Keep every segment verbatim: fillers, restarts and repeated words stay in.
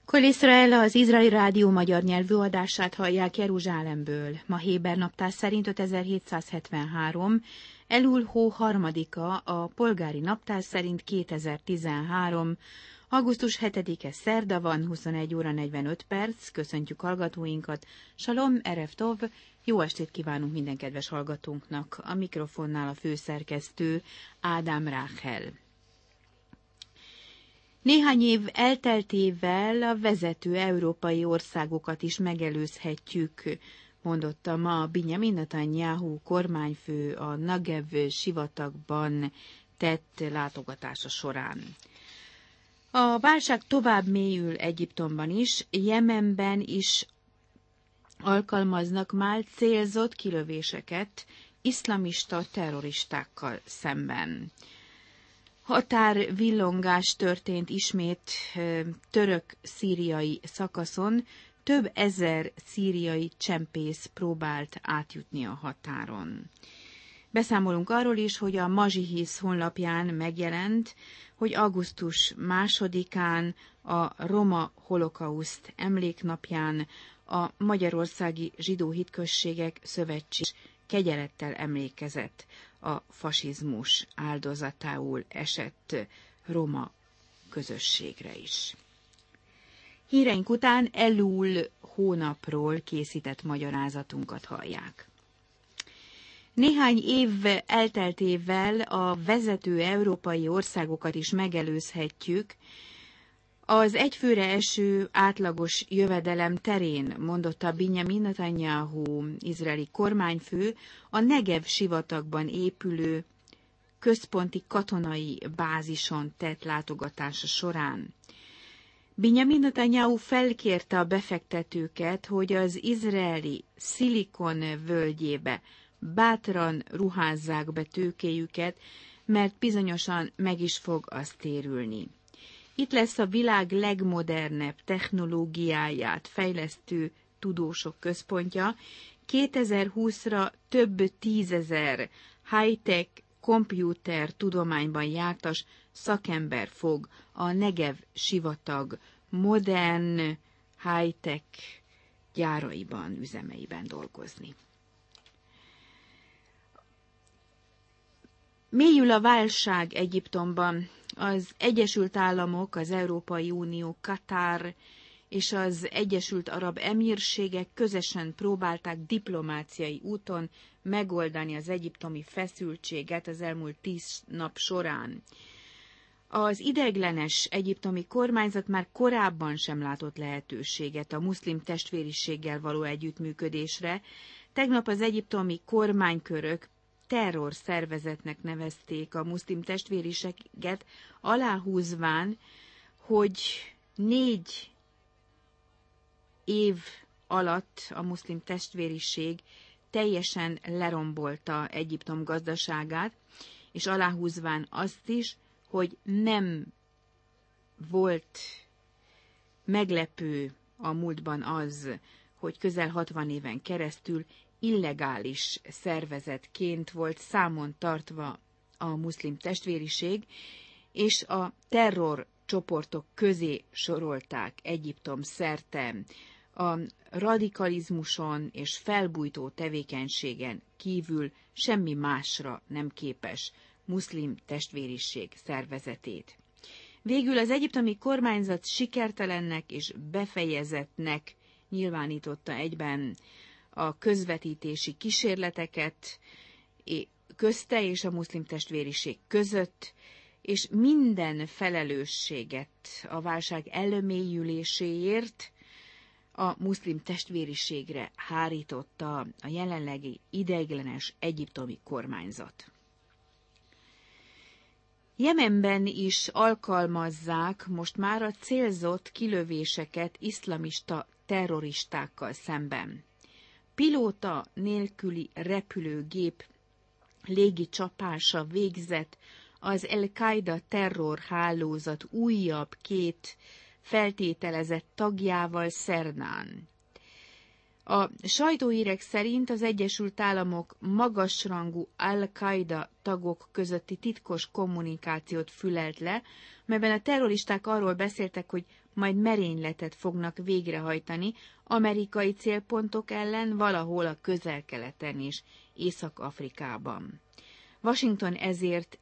Kol Iszrael, az Izraeli Rádió magyar nyelvű adását hallják Jeruzsálemből. Ma héber naptár szerint ötezer-hétszázhetvenhárom, Elul hó harmadika, a polgári naptár szerint kétezer-tizenhárom, augusztus hetedike szerda van, huszonegy óra negyvenöt perc, köszöntjük hallgatóinkat. Salom, erev tov, jó estét kívánunk minden kedves hallgatónknak. A mikrofonnál a főszerkesztő Ádám Ráhel. Néhány év elteltével a vezető európai országokat is megelőzhetjük, mondotta ma Binyamin Netanyahu kormányfő a Negev sivatagban tett látogatása során. A válság tovább mélyül Egyiptomban is, Jemenben is alkalmaznak már célzott kilövéseket iszlamista terroristákkal szemben. Határvillongás történt ismét török-szíriai szakaszon, több ezer szíriai csempész próbált átjutni a határon. Beszámolunk arról is, hogy a Mazsihisz honlapján megjelent, hogy augusztus másodikán a Roma Holokauszt emléknapján a Magyarországi Zsidó Hitközségek Szövetség kegyelettel emlékezett a fasizmus áldozatául esett roma közösségre is. Híreink után Elul hónapról készített magyarázatunkat hallják. Néhány év elteltével a vezető európai országokat is megelőzhetjük az egyfőre eső átlagos jövedelem terén, mondotta Binyamin Netanyahu, izraeli kormányfő, a Negev sivatagban épülő központi katonai bázison tett látogatása során. Binyamin Netanyahu felkérte a befektetőket, hogy az izraeli Szilikon völgyébe bátran ruházzák be tőkéjüket, mert bizonyosan meg is fog az térülni. Itt lesz a világ legmodernebb technológiáját fejlesztő tudósok központja. kétezer-húszra több tízezer high-tech komputer tudományban jártas szakember fog a Negev sivatag modern high-tech gyáraiban, üzemeiben dolgozni. Mélyül a válság Egyiptomban. Az Egyesült Államok, az Európai Unió, Katár és az Egyesült Arab Emírségek közösen próbálták diplomáciai úton megoldani az egyiptomi feszültséget az elmúlt tíz nap során. Az ideiglenes egyiptomi kormányzat már korábban sem látott lehetőséget a muszlim testvériséggel való együttműködésre. Tegnap az egyiptomi kormánykörök terrorszervezetnek nevezték a muszlim testvériséget, aláhúzván, hogy négy év alatt a muszlim testvériség teljesen lerombolta Egyiptom gazdaságát, és aláhúzván azt is, hogy nem volt meglepő a múltban az, hogy közel hatvan éven keresztül illegális szervezetként volt számon tartva a muszlim testvériség, és a terrorcsoportok közé sorolták Egyiptom szerte. A radikalizmuson és felbujtó tevékenységen kívül semmi másra nem képes muszlim testvériség szervezetét. Végül az egyiptomi kormányzat sikertelennek és befejezettnek nyilvánította egyben a közvetítési kísérleteket közte és a muszlim testvériség között, és minden felelősséget a válság elmélyüléséért a muszlim testvériségre hárította a jelenlegi ideiglenes egyiptomi kormányzat. Jemenben is alkalmazzák most már a célzott kilövéseket iszlamista terroristákkal szemben. Pilóta nélküli repülőgép légi csapása végzett az El-Qaida terrorhálózat újabb két feltételezett tagjával szerdán. A sajtóhírek szerint az Egyesült Államok magasrangú Al-Qaida tagok közötti titkos kommunikációt fülelt le, melyben a terroristák arról beszéltek, hogy majd merényletet fognak végrehajtani amerikai célpontok ellen valahol a Közel-Keleten és Észak-Afrikában. Washington ezért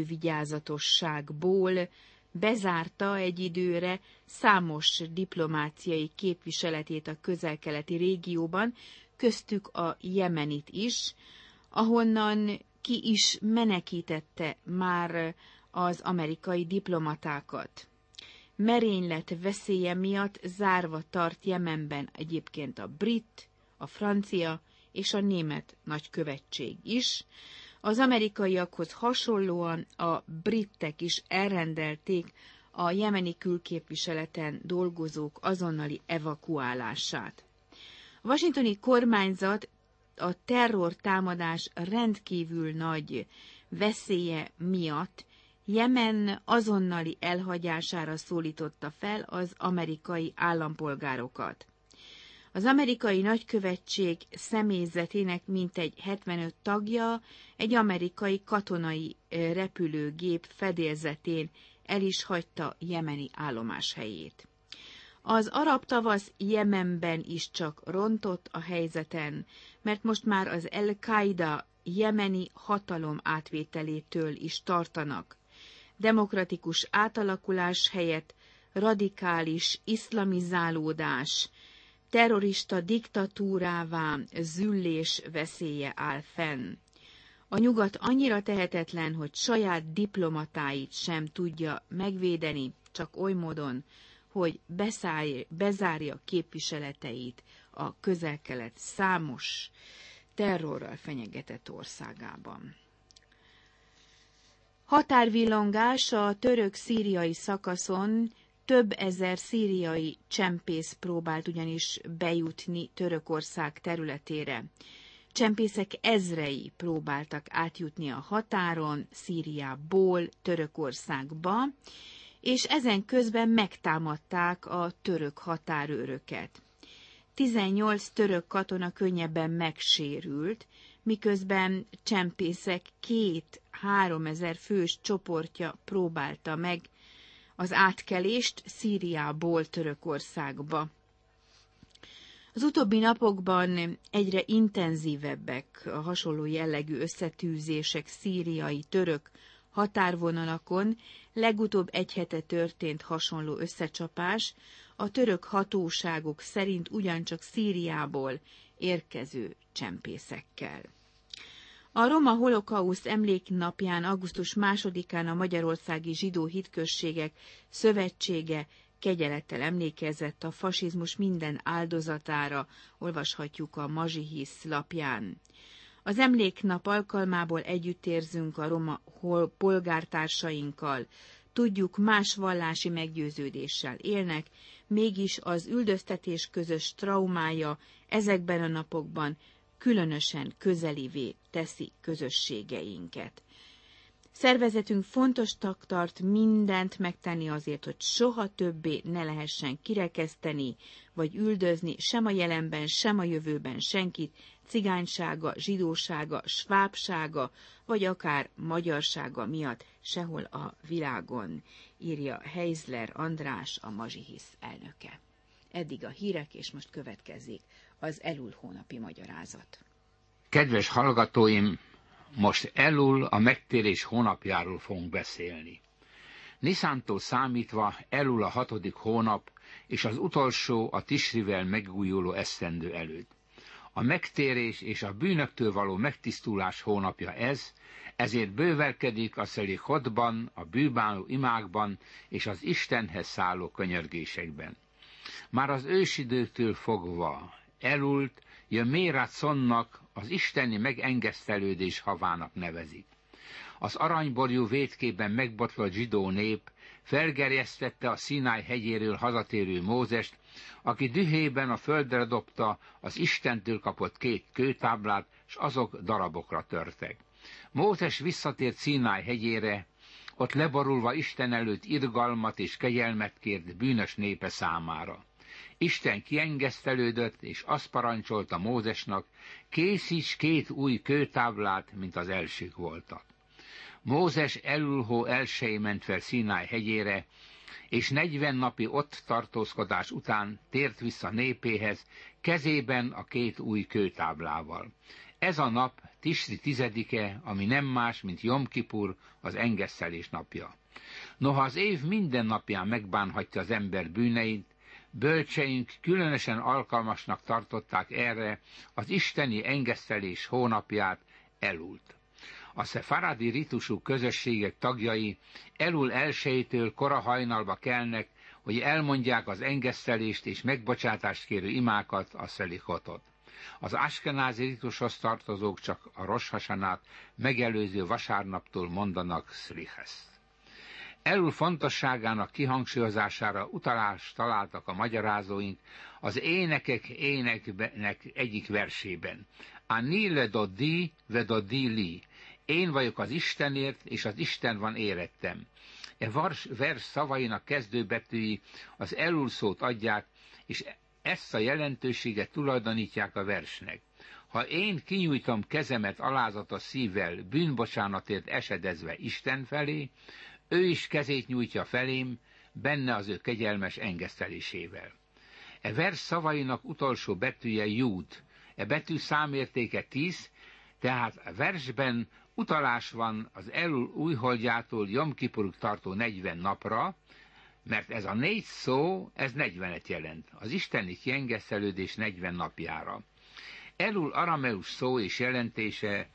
elővigyázatosságból bezárta egy időre számos diplomáciai képviseletét a közel-keleti régióban, köztük a jemenit is, ahonnan ki is menekítette már az amerikai diplomatákat. Merénylet veszélye miatt zárva tart Jemenben egyébként a brit, a francia és a német nagykövetség is. Az amerikaiakhoz hasonlóan a britek is elrendelték a jemeni külképviseleten dolgozók azonnali evakuálását. A washingtoni kormányzat a terrortámadás rendkívül nagy veszélye miatt Jemen azonnali elhagyására szólította fel az amerikai állampolgárokat. Az amerikai nagykövetség személyzetének mintegy hetvenöt tagja egy amerikai katonai repülőgép fedélzetén el is hagyta jemeni állomáshelyét. Az arab tavasz Jemenben is csak rontott a helyzeten, mert most már az Al-Qaida jemeni hatalom átvételétől is tartanak. Demokratikus átalakulás helyett radikális iszlamizálódás, terrorista diktatúrává züllés veszélye áll fenn. A nyugat annyira tehetetlen, hogy saját diplomatáit sem tudja megvédeni, csak oly módon, hogy beszállj, bezárja képviseleteit a Közel-Kelet számos terrorral fenyegetett országában. Határvillongás a török-szíriai szakaszon. Több ezer szíriai csempész próbált ugyanis bejutni Törökország területére. Csempészek ezrei próbáltak átjutni a határon Szíriából Törökországba, és ezen közben megtámadták a török határőröket. tizennyolc török katona könnyebben megsérült, miközben csempészek két-háromezer fős csoportja próbálta meg az átkelést Szíriából Törökországba. Az utóbbi napokban egyre intenzívebbek a hasonló jellegű összetűzések szíriai török határvonalakon, legutóbb egy hete történt hasonló összecsapás, a török hatóságok szerint ugyancsak Szíriából érkező csempészekkel. A Roma Holokauszt emléknapján, augusztus másodikán a Magyarországi Zsidó Hitközségek Szövetsége kegyelettel emlékezett a fasizmus minden áldozatára, olvashatjuk a Mazsihisz lapján. Az emléknap alkalmából együttérzünk a roma polgártársainkkal, tudjuk, más vallási meggyőződéssel élnek, mégis az üldöztetés közös traumája ezekben a napokban különösen közelivé teszi közösségeinket. Szervezetünk fontosnak tart mindent megtenni azért, hogy soha többé ne lehessen kirekeszteni vagy üldözni sem a jelenben, sem a jövőben senkit, cigánysága, zsidósága, svábsága, vagy akár magyarsága miatt sehol a világon, írja Heizler András, a Mazsihisz elnöke. Eddig a hírek, és most következik az Elul hónapi magyarázat. Kedves hallgatóim, most Elul a megtérés hónapjáról fogunk beszélni. Niszántól számítva Elul a hatodik hónap, és az utolsó a Tisrivel megújuló esztendő előtt. A megtérés és a bűnöktől való megtisztulás hónapja ez, ezért bővelkedik a szelichodban, a bűbáló imákban és az Istenhez szálló könyörgésekben. Már az ősidőktől fogva Elult Jömérát-szonnak, az isteni megengesztelődés havának nevezik. Az aranyborjú vétkében megbotlott zsidó nép felgerjesztette a Színáj hegyéről hazatérő Mózest, aki dühében a földre dobta az Istentől kapott két kőtáblát, s azok darabokra törtek. Mózes visszatért Színáj hegyére, ott leborulva Isten előtt irgalmat és kegyelmet kért bűnös népe számára. Isten kiengesztelődött, és azt parancsolta Mózesnak, készíts két új kőtáblát, mint az elsők voltak. Mózes elulhó elsőjén ment fel Színáj hegyére, és negyven napi ott tartózkodás után tért vissza népéhez, kezében a két új kőtáblával. Ez a nap Tisri tizedike, ami nem más, mint Jom Kipur, az engesztelés napja. Noha az év minden napján megbánhatja az ember bűneit, bölcseink különösen alkalmasnak tartották erre az isteni engesztelés hónapját, Elult. A szefaradi ritusú közösségek tagjai Elul elsejétől kora hajnalba kelnek, hogy elmondják az engesztelést és megbocsátást kérő imákat, a szelichotot. Az askenázi ritushoz tartozók csak a Rosh Hasanát megelőző vasárnaptól mondanak szlicheszt. Elul fontosságának kihangsúlyozására utalást találtak a magyarázóink az Énekek éneknek egyik versében. Ani ledodi vedodi li. Én vagyok az Istenért, és az Isten van érettem. E vers, vers szavainak kezdőbetűi az Elul szót adják, és ezt a jelentőséget tulajdonítják a versnek. Ha én kinyújtom kezemet alázatos szívvel, bűnbocsánatért esedezve Isten felé, ő is kezét nyújtja felém, benne az ő kegyelmes engesztelésével. E vers szavainak utolsó betűje Júd. E betű számértéke tíz, tehát a versben utalás van az Elul újholdjától Jom Kipurig tartó negyven napra, mert ez a négy szó, ez negyvenet jelent, az isteni kiengesztelődés negyven napjára. Elul arameus szó és jelentése,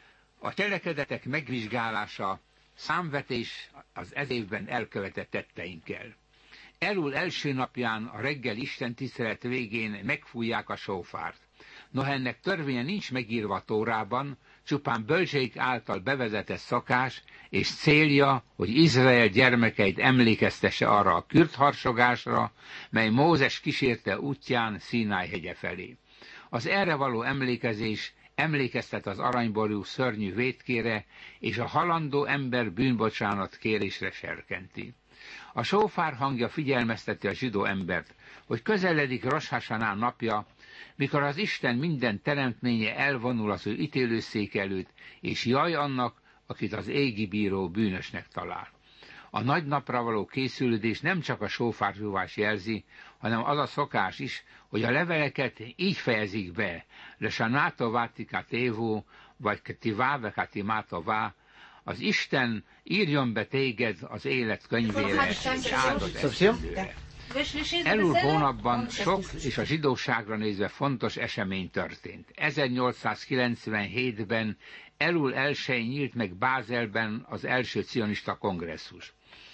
a cselekedetek megvizsgálása, számvetés az ez évben elkövetett tetteinkkel. Elul első napján a reggel istentisztelet végén megfújják a sófárt. Noha ennek törvénye nincs megírva a Tórában, csupán bölcseik által bevezetett szokás, és célja, hogy Izrael gyermekeit emlékeztesse arra a kürtharsogásra, mely Mózes kísérte útján Színáj hegye felé. Az erre való emlékezés emlékeztet az aranyború szörnyű vétkére, és a halandó ember bűnbocsánat kérésre serkenti. A sófár hangja figyelmezteti a zsidó embert, hogy közeledik Rosh Hasaná napja, mikor az Isten minden teremtménye elvonul az ő ítélőszék előtt, és jaj annak, akit az égi bíró bűnösnek talál. A nagy napra való készülődés nem csak a sófárzsúvás jelzi, hanem az a szokás is, hogy a leveleket így fejezik be, le sanáto vátika tévó, vagy ketivá vá, az Isten írjon be téged az élet könyvére, és áldott esztendőre. Elul hónapban sok és a zsidóságra nézve fontos esemény történt. ezernyolcszázkilencvenhétben Elul elsején nyílt meg Bázelben az első cionista kongresszus.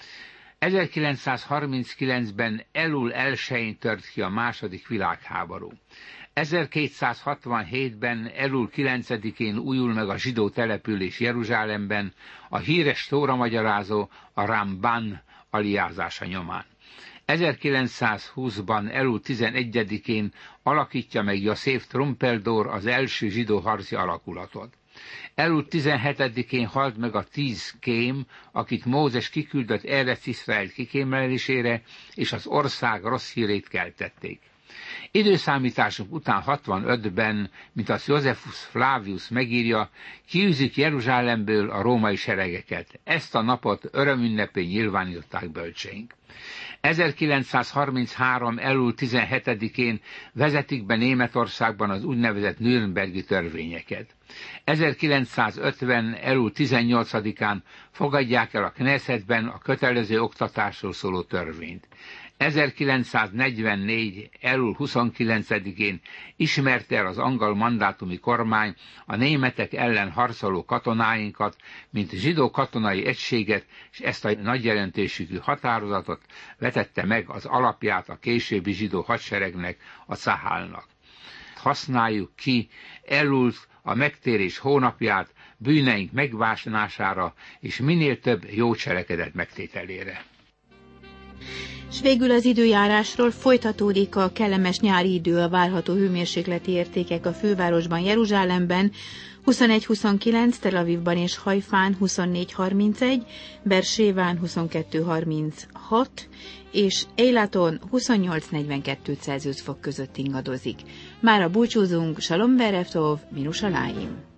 ezerkilencszázharminckilencben Elul elsején tört ki a második világháború. ezerkétszázhatvanhétben Elul kilencedikén újul meg a zsidó település Jeruzsálemben a híres tóramagyarázó, a Ramban aliázása nyomán. ezerkilencszázhúszban Elul tizenegyedikén alakítja meg Yosef Trumpeldor az első zsidó harci alakulatot. Elul tizenhetedikén halt meg a tíz kém, akit Mózes kiküldött Erec Iszrael kikémelésére, és az ország rossz hírét keltették. Időszámításunk után hatvanötben, mint az Josephus Flavius megírja, kiűzik Jeruzsálemből a római seregeket. Ezt a napot örömünnepén nyilvánították bölcseink. ezerkilencszázharminchárom. Elul tizenhetedikén vezetik be Németországban az úgynevezett Nürnbergi törvényeket. ezerkilencszázötven. Elul tizennyolcadikán fogadják el a Knessetben a kötelező oktatásról szóló törvényt. ezerkilencszáznegyvennégy. Elul huszonkilencedikén ismerte el az angol mandátumi kormány a németek ellen harcoló katonáinkat, mint zsidó katonai egységet, és ezt a nagy jelentőségű határozatot vetette meg az alapját a későbbi zsidó hadseregnek, a Cahálnak. Használjuk ki Elult, a megtérés hónapját bűneink megvásnására és minél több jó cselekedet megtételére. S végül az időjárásról folytatódik a kellemes nyári idő, a várható hőmérsékleti értékek a fővárosban, Jeruzsálemben huszonegy huszonkilenc, Tel Avivban és Hajfán huszonnégy harmincegy, Berséván huszonkettő harminchat, és Eilaton huszonnyolc negyvenkettő Celsius fok között ingadozik. Mára búcsúzunk, Shalom Berev Tov, Minus Aláim!